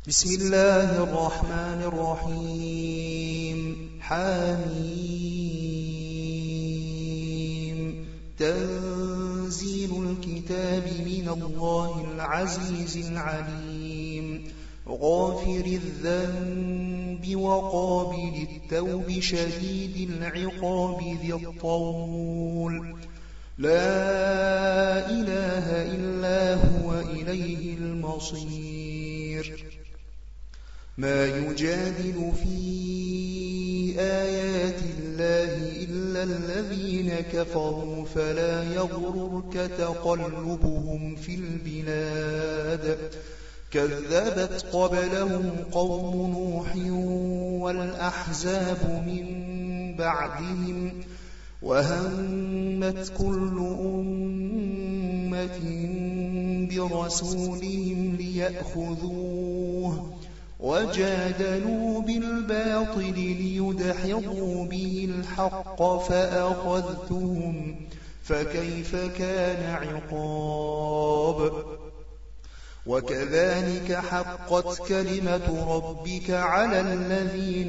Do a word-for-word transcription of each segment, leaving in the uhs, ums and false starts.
بسم الله الرحمن الرحيم. حميم. تنزيل الكتاب من الله العزيز العليم. غافر الذنب وقابل التوب شديد العقاب ذي الطول. لا إله إلا هو إليه المصير. ما يجادل في آيات الله إلا الذين كفروا فلا يغررك تقلبهم في البلاد. كذبت قبلهم قوم نوح والأحزاب من بعدهم وهمت كل أمة برسولهم ليأخذوه وجادلوا بالباطل ليدحضوا به الحق فأخذتهم فكيف كان عقاب. وكذلك حقت كلمة ربك على الذين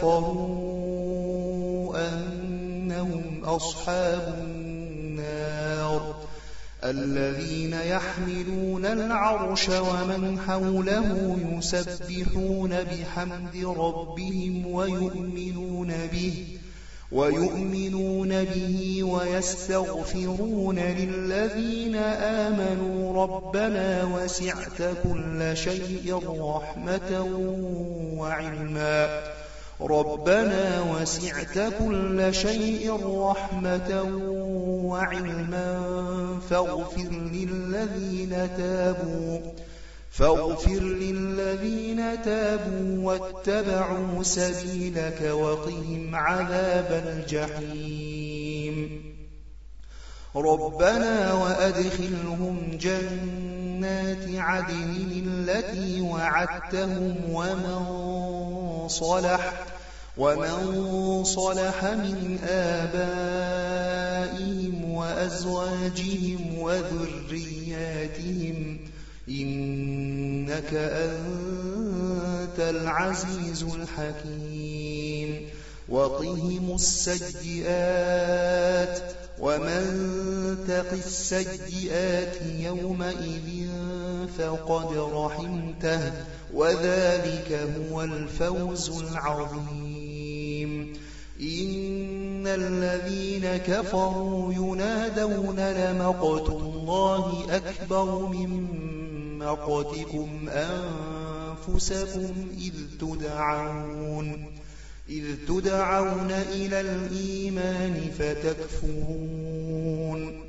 كفروا أنهم أصحاب النار الذين يحملون العرش ومن حوله يسبحون بحمد ربهم ويؤمنون به ويؤمنون به ويستغفرون للذين آمنوا ربنا وسعت كل شيء رحمة وعلما ربنا وسعت كل شيء رحمة وعلما فاغفر للذين تابوا فاغفر للذين تابوا واتبعوا سبيلك وقهم عذاب الجحيم. ربنا وأدخلهم جنات عدن التي وعدتهم ومن صلح ومن صلح من آبائهم وأزواجهم وذرياتهم إنك أنت العزيز الحكيم. وقهم السيئات ومن تق السيئات يومئذ فقد رحمته وذلك هو الفوز العظيم. إن الذين كفروا ينادون لمقت الله أكبر من مقتكم أنفسكم إذ تدعون إذ تدعون إلى الإيمان فتكفرون.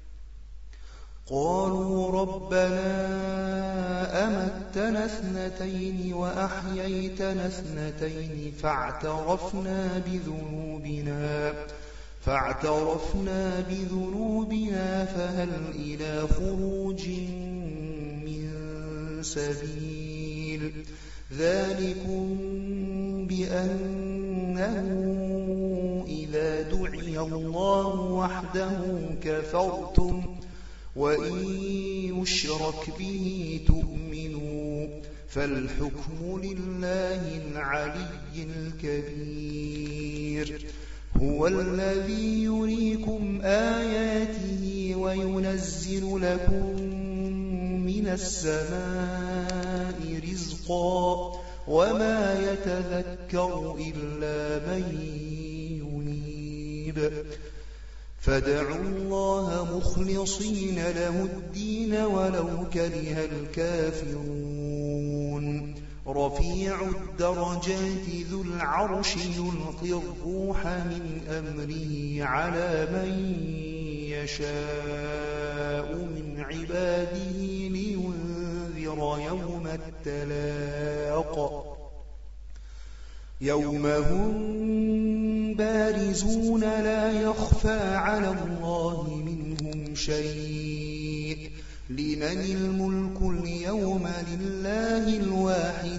قالوا ربنا أمتنا اثنتين وأحييتنا اثنتين فاعترفنا بذنوبنا فاعترفنا بذنوبنا فهل إلى خروج من سبيل. ذلكم بأنه إذا دعي الله وحده كفرتم وإن يشرك به تؤمنوا فالحكم لله العلي الكبير. هو الذي يريكم آياته وينزل لكم من السماء رزقا وما يتذكر إلا من ينيب. فادعوا الله مخلصين له الدين ولو كره الكافرون. رفيع الدرجات ذو العرش يلقي الروح من أمره على من يشاء من عباده لينذر يوم التلاق يوم هم بارزون لا يخفى على الله منهم شيء. لمن الملك اليوم لله الواحد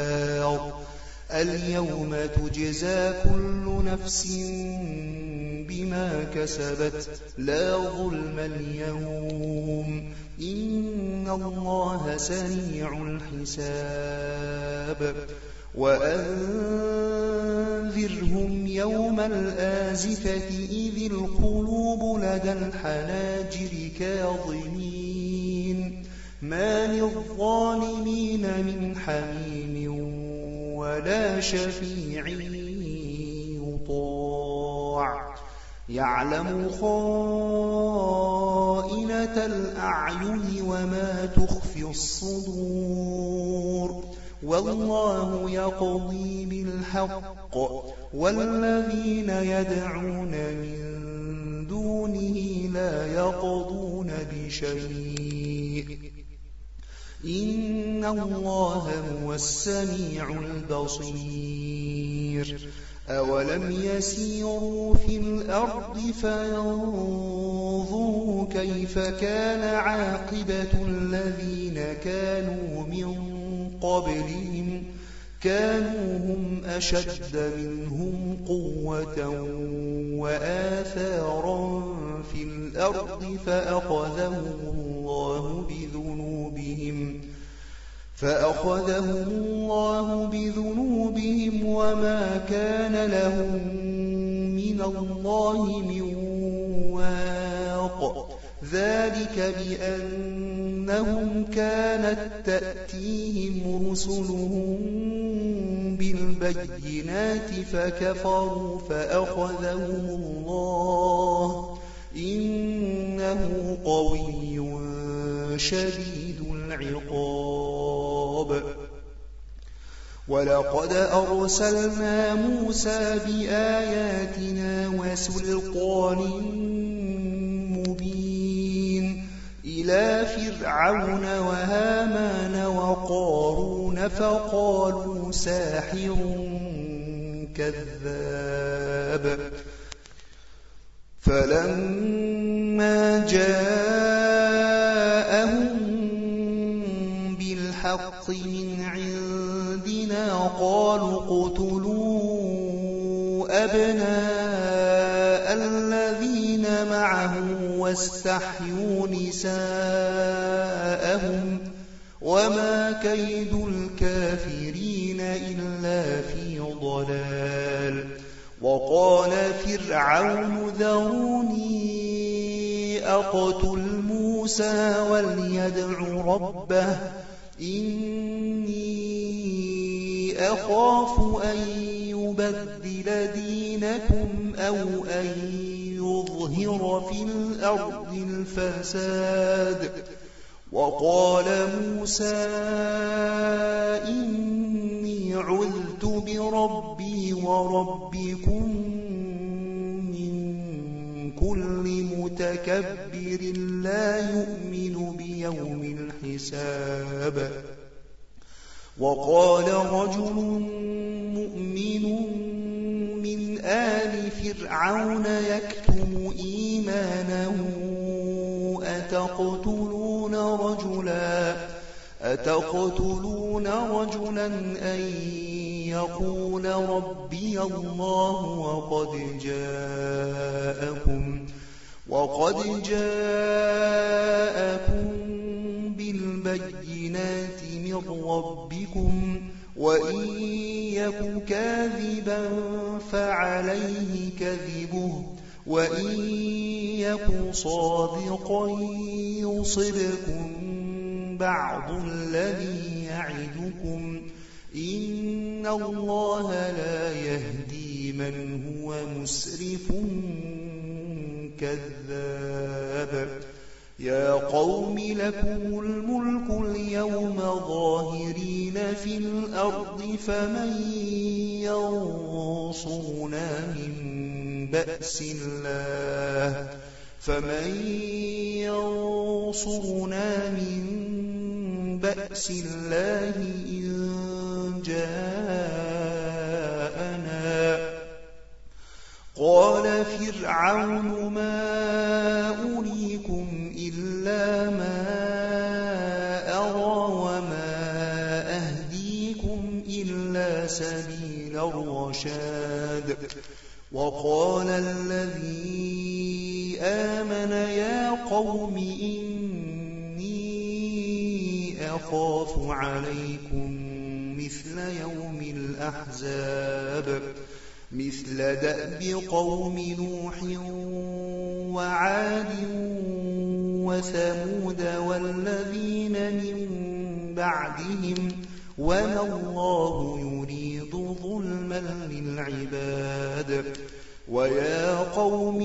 القهار. اليوم تجزى كل نفس بما كسبت لا ظلم اليوم إن الله سريع الحساب وأنذرهم يوم الآزفة إذ القلوب لدى الحناجر كاظمين ما للظالمين من حميم ولا شفيع يطاع يعلم خائنة الأعين وما تخفي الصدور والله يقضي بالحق والذين يدعون من دونه لا يقضون بشيء إن الله هو السميع البصير أولم يسيروا في الأرض فينظروا كيف كان عاقبة الذين كانوا من قبلهم كانوا هم أشد منهم قوة وآثارا في الأرض فأخذهم الله بذنوبهم فأخذهم الله بذنوبهم وما كان لهم من الله من واق ذلك بأنهم كانت تأتيهم رسلهم بالبينات فكفروا فأخذهم الله إنه قوي شديد العقاب ولقد أرسلنا موسى بآياتنا وسلطان مبين إلى فرعون وهامان وقارون فقالوا ساحر كذاب فلما جاءهم بالحق من عندنا قالوا اقتلوا أبناء الذين معه واستحيوا نساءهم وما كيد الكافرين إلا في ضلال وقال فرعون ذروني أقتل موسى وليدع ربه إني أخاف أن يبدل دينكم أو أن يظهر في الأرض الفساد وقال موسى إني عذت بربي وربكم من كل متكبر لا يؤمن بيوم الحساب وقال رجل مؤمن من آل فرعون يكتم إيمانه أتقتلون رجلا أتقتلون رجلا أن يقول ربي الله وقد جاءكم وقد جاءكم بالبينات من ربكم وإن يك كاذبا فعليه كذبه وإن يك صادقا يصبكم بعض الذي يعدكم إن الله لا يهدي من هو مسرف كذاب يا قوم لكم الملك اليوم ظاهرين في الأرض فمن ينصرنا من بأس الله فمن ينصرنا من بأس الله إن جاءنا قال فرعون ما أريكم إلا ما أرى وما أهديكم إلا سبيل الرشاد وقال الذي آمن يا قوم إني أخاف عليكم مثل يوم الأحزاب مثل دأب قوم نوح وعاد وثمود والذين من بعدهم وما الله يريد ظلما للعباد ويا قوم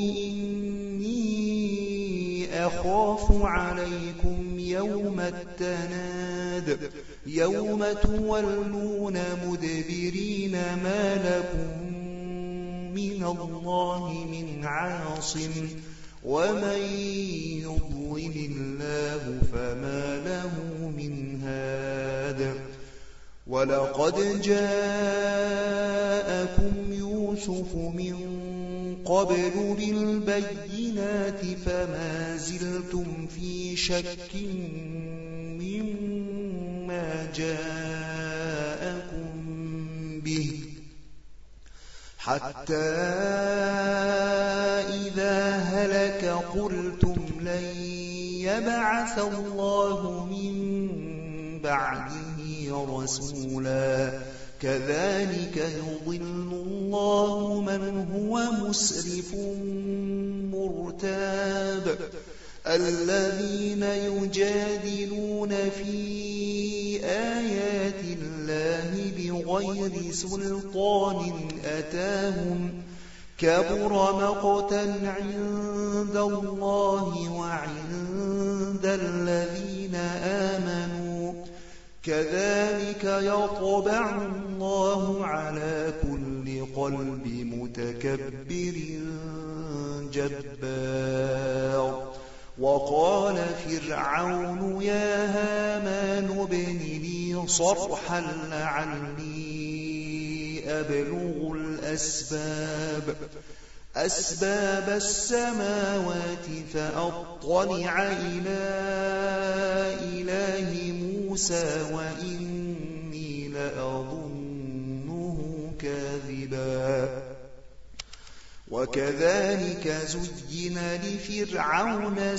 إني أخاف عليكم يوم التناد يوم تولون مدبرين ما لكم من الله من عاصم ومن يضلل الله فما له من هاد ولقد جاءكم يوسف من قبل بالبينات فما زلتم في شك مما جاءكم به حتى إذا هلك قلتم لن يبعث الله من بعده رسولا كذلك يضل الله من هو مسرف مرتاب الذين يجادلون في آيات الله بغير سلطان أتاهم كبر مقتا عند الله وعند الذين آمنوا كذلك يطبع الله على كل قلب متكبر جبار وقال فرعون يا هامان ابن لي صرحا لعلي أبلغ الأسباب أسباب السماوات فأطلع إلى إله موسى وإني لأظنه كاذبا وكذلك زين لفرعون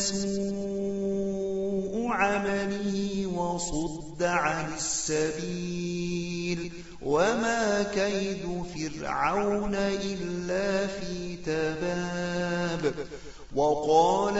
سوء عمله وصد عن السبيل وما كيد فرعون إلا في تباب وقال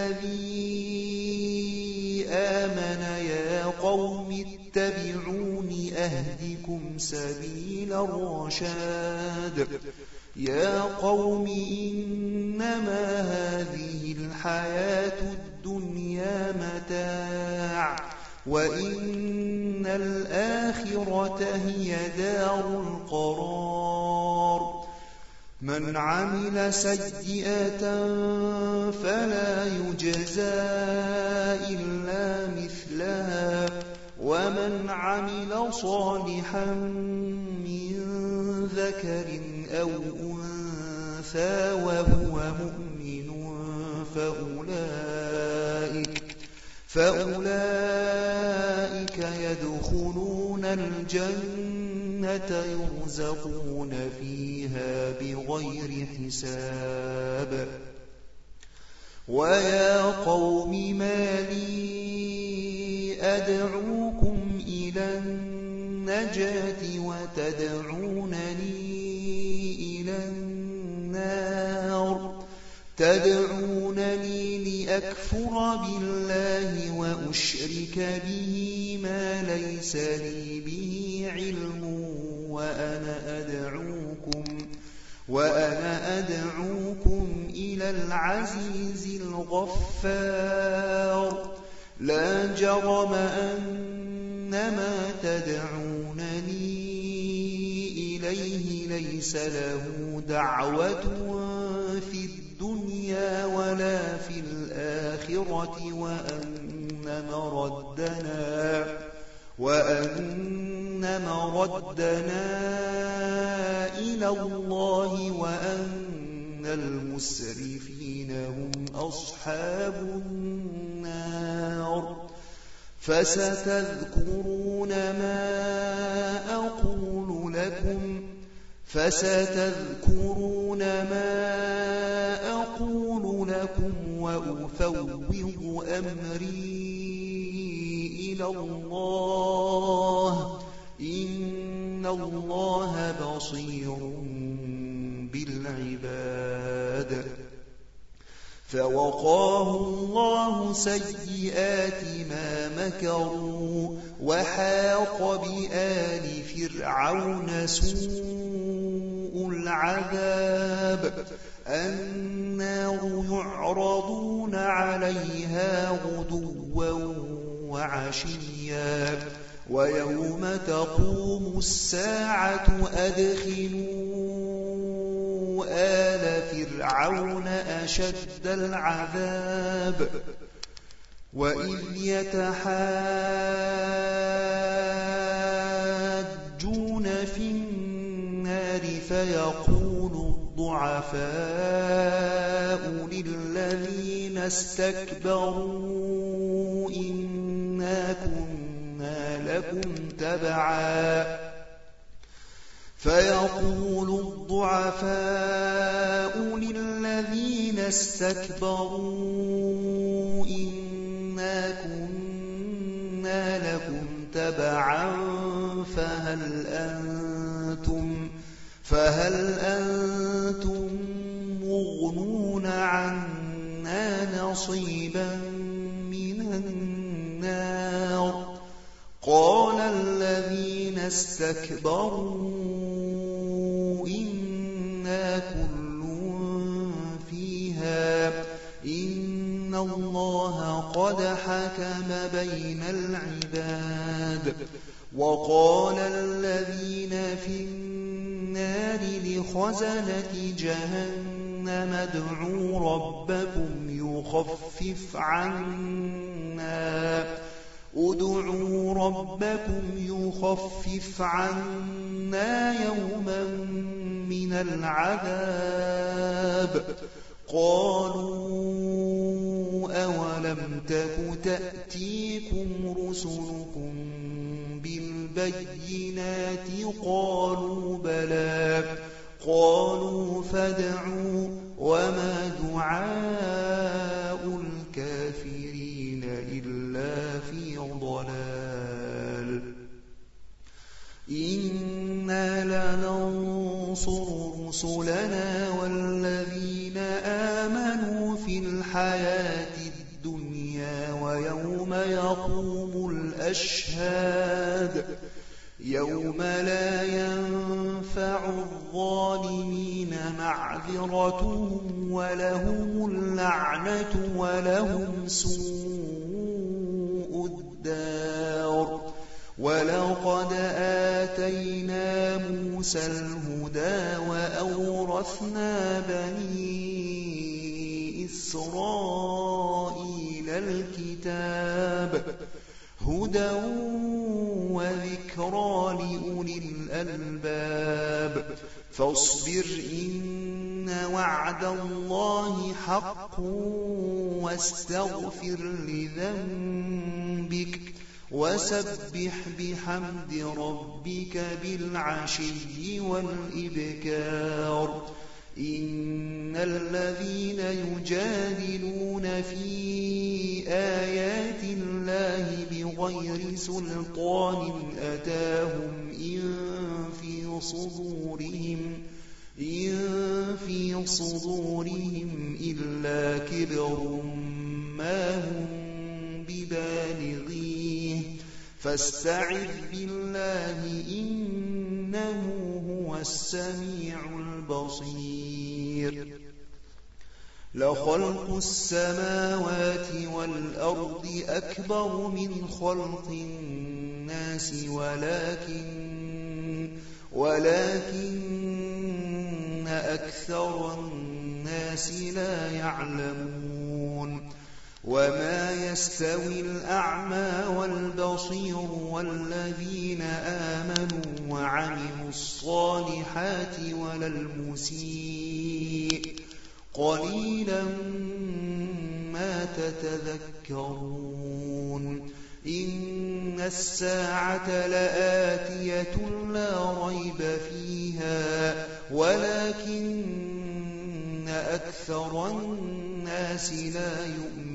الذي آمن يا قوم اتبعون أهدكم سبيل الرشاد يا قوم إنما هذه الحياة الدنيا متاع وإن الآخرة هي دار القرار من عمل سيئة فلا يجزى إلا مثلها ومن عمل صالحا من ذكر أو أنثى وهو مؤمن فأولئك, فأولئك يدخلون الجنة يرزقون فيها بغير حساب ويا قوم ما لي أدعوكم إلى النجاة وتدعونني إلى النار تدعونني لأكفر بالله وأشرك به ما ليس لي به علم وأنا أدعوكم وأنا أدعوكم إلى العزيز الغفار لا جرم أنما تدعونني إليه ليس له دعوة في الدنيا ولا في الآخرة وأن مردنا وأن مردنا إلى الله وأن المسرفين هم أصحاب النار فستذكرون ما أقول لكم فستذكرون ما أقول لكم وأفوض أمري إلى الله إن الله بصير بالعباد. فوقاه الله سيئات ما مكروا وحاق بآل فرعون سوء العذاب النار يعرضون عليها غدوا وعشيا ويوم تقوم الساعة أدخلوا آل فرعون أشد العذاب وإذ يتحاجون في النار فيقول الضعفاء للذين استكبروا إنا كنا لكم تبعا فيقول الضعفاء للذين استكبروا إنا كنا لكم تبعا فهل أنتم فهل أنتم مغنون عنا نصيبا من النار قال الذين استكبروا إنا كل فيها إن الله قد حكم بين العباد. وقال الذين في النار لخزنة جهنم ادعوا ربكم يخفف عنا ادعوا ربكم يخفف عنا يوما من العذاب قالوا أولم تك تأتيكم رسلكم بالبينات قالوا بلى قالوا فادعوا وما دعاء الكافرين إلا في ضلال إنا لننصر رسلنا والذين آمنوا في الحياة الدنيا ويوم يقوم الأشهاد يوم لا ينفع الظالمين معذرتهم ولهم اللعنة ولهم سوء الدار. ولقد آتينا موسى الهدى وأورثنا بني إسرائيل الكتاب هدى وذكرى لأولي الألباب فاصبر إن وعد الله حق واستغفر لذنبك وسبح بحمد ربك بالعشي والإبكار إن الذين يجادلون في آيات الله بغير سلطان أتاهم إن في صدورهم إن في صدورهم إلا كبر ما هم ببالغيه فاستعذ بالله إنه هو السميع البصير. لخلق السماوات والأرض أكبر من خلق الناس ولكن ولكن أكثر الناس لا يعلمون. وما يستوي الأعمى والبصير والذين آمنوا وعملوا الصالحات ولا المسيء قليلا ما تتذكرون. إن الساعة لآتية لا ريب فيها ولكن أكثر الناس لا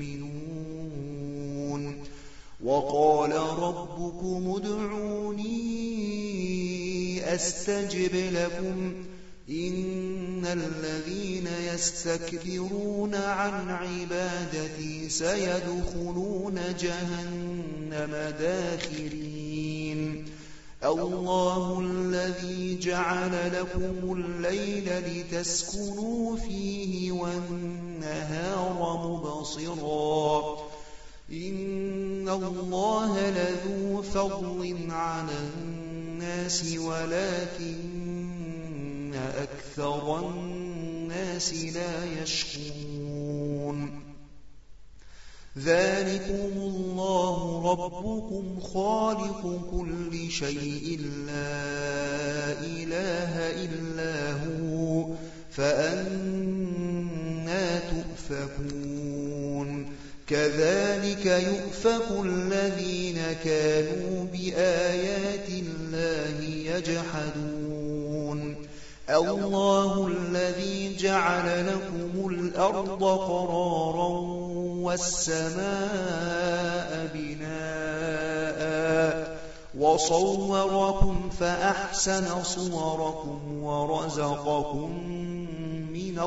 يؤمنون وقال ربكم ادعوني أستجب لكم إن الذين يستكبرون عن عبادتي سيدخلون جهنم داخرين الله الذي جعل لكم الليل لتسكنوا فيه والنهار مبصرا إن الله لذو فضل على الناس ولكن أكثر الناس لا يشكرون ذلكم الله ربكم خالق كل شيء لا إله إلا هو فأنى تؤفكون كذلك يؤفك الذين كانوا بآيات الله يجحدون الله الذي جعل لكم الأرض قرارا والسماء بناء وصوركم فأحسن صوركم ورزقكم من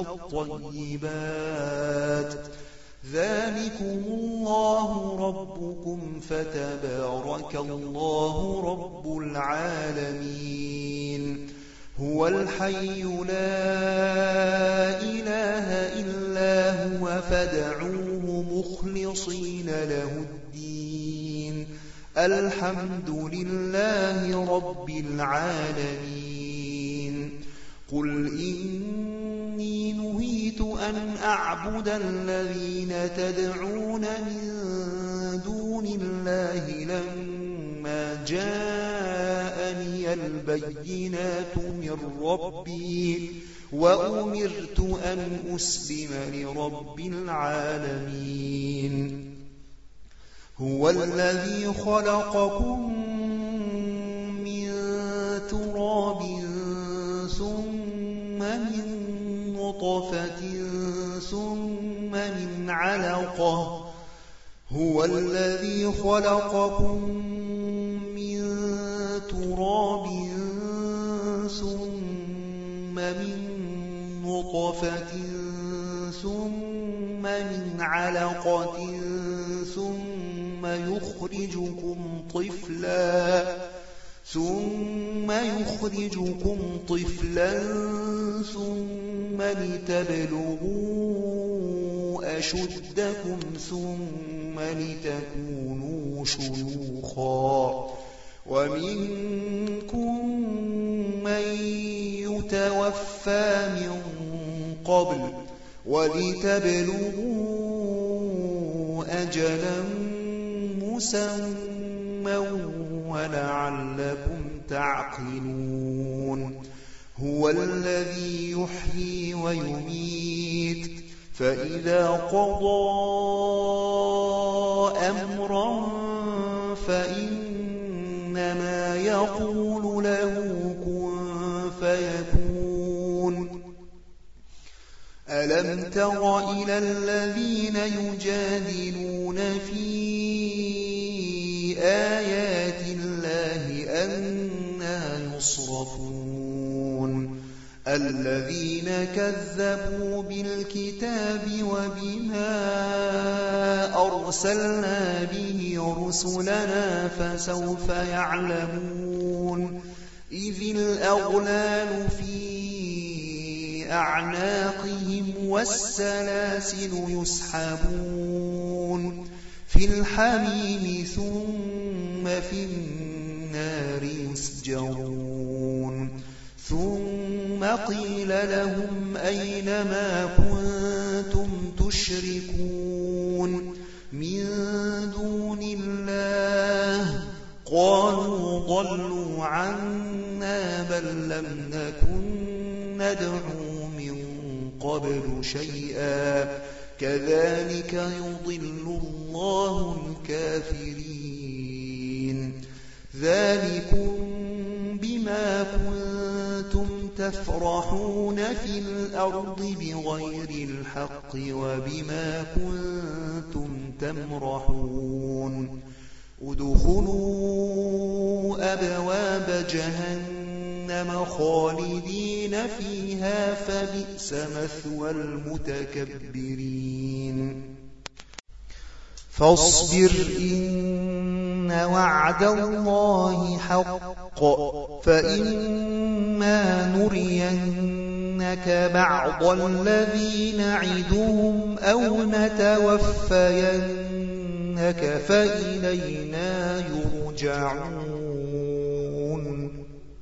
الطيبات ذلكم الله ربكم فتبارك الله رب العالمين هو الحي لا إله إلا هو فادعوه مخلصين له الدين الحمد لله رب العالمين قل إني نهيت أن أعبد الذين تدعون من دون الله لما جاءني البينات من ربي وأمرت أن أسلم لرب العالمين هو الذي خلقكم من تراب ثم من نطفة ثم من علقة هو الذي خلقكم من تراب ثم من نطفة ثم من علقة ثم يخرجكم طفلا ثم يخرجكم طفلا ثم لتبلغوا أشدكم ثم لتكونوا شيوخا ومنكم من يتوفى من قبل ولتبلغوا أجلا مسمى ولعلكم تعقلون هو الذي يحيي ويميت فإذا قضى أمرا فإنما يقول له كن فيكون ألم تر إلى الذين يجادلون في آيات الله أنى يصرفون الذين كذبوا بالكتاب وبما أرسلنا به رسلنا فسوف يعلمون إذ الأغلال في أعناقهم والسلاسل يسحبون في الحميم ثم في النار يسجرون ثم قيل لهم أين ما كنتم تشركون من دون الله قالوا ضلوا عنا بل لم نكن ندعو من قبل شيئا كذلك يضل الله الكافرين ذلكم بما كنتم تفرحون في الأرض بغير الحق وبما كنتم تمرحون ادخلوا أبواب جهنم خالدين فيها فبئس مثوى المتكبرين فاصبر إن وعد الله حق فإما نرينك بعض الذي نعدهم أو نتوفينك فإلينا يرجعون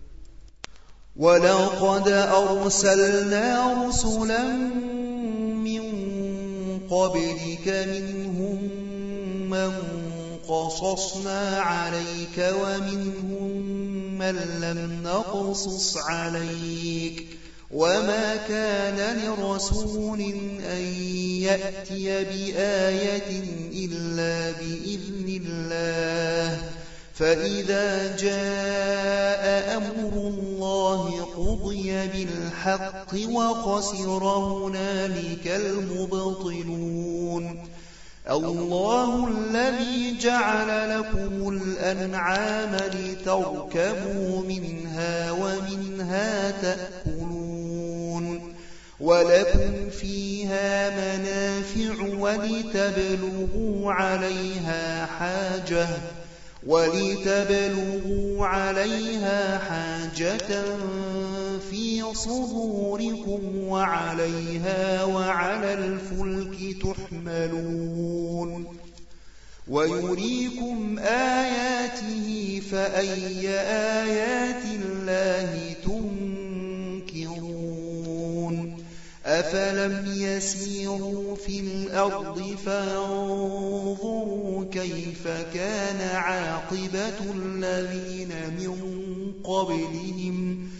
ولقد أرسلنا رسلا من قبلك منهم من قصصنا عليك ومنهم من لم نقصص عليك وما كان لرسول أن يأتي بآية إلا بإذن الله فإذا جاء أمر الله قضي بالحق وخسر هنالك المبطلون الله الذي جعل لكم الأنعام لتركبوا منها ومنها تأكلون ولكم فيها منافع ولتبلغوا عليها حاجة ولتبلغوا عليها حاجة في صدوركم وعليها وعلى الفلك تحملون ويريكم آياته فأي آيات الله تنكرون أفلم يسيروا في الأرض فانظروا كيف كان عاقبة الذين من قبلهم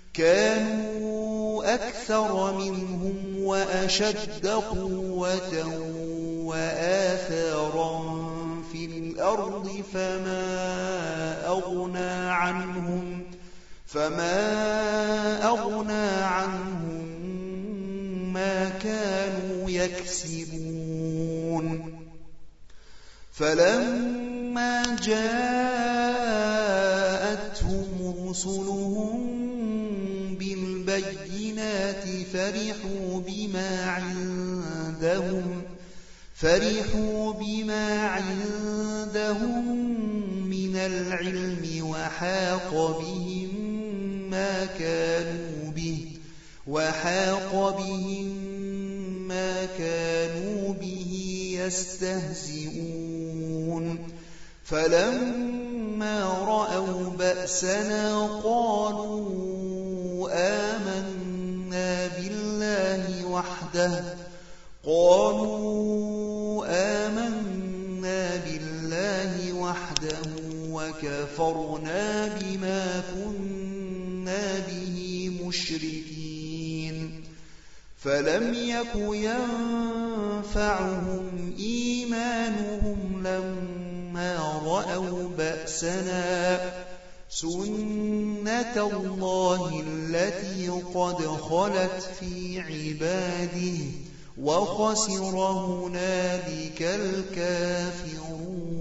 كانوا أكثر منهم وأشد قوة وآثارا في الأرض فما أغنى عنهم فما أغنى عنهم ما كانوا يكسبون فلما جاءتهم رسلهم بالبينات فرحوا بما عندهم فرحوا بما عندهم من العلم وحاق بهم ما كانوا به وحاق بهم ما كانوا به يستهزئون فلما رأوا بأسنا قالوا آمنا بالله وحده قالوا آمنا بالله وحده وكفرنا بما كنا به مشركين فلم يك ينفعهم إيمانهم لما رأوا بأسنا سنة الله التي قد خلت في عباده وخسر هنالك الكافرون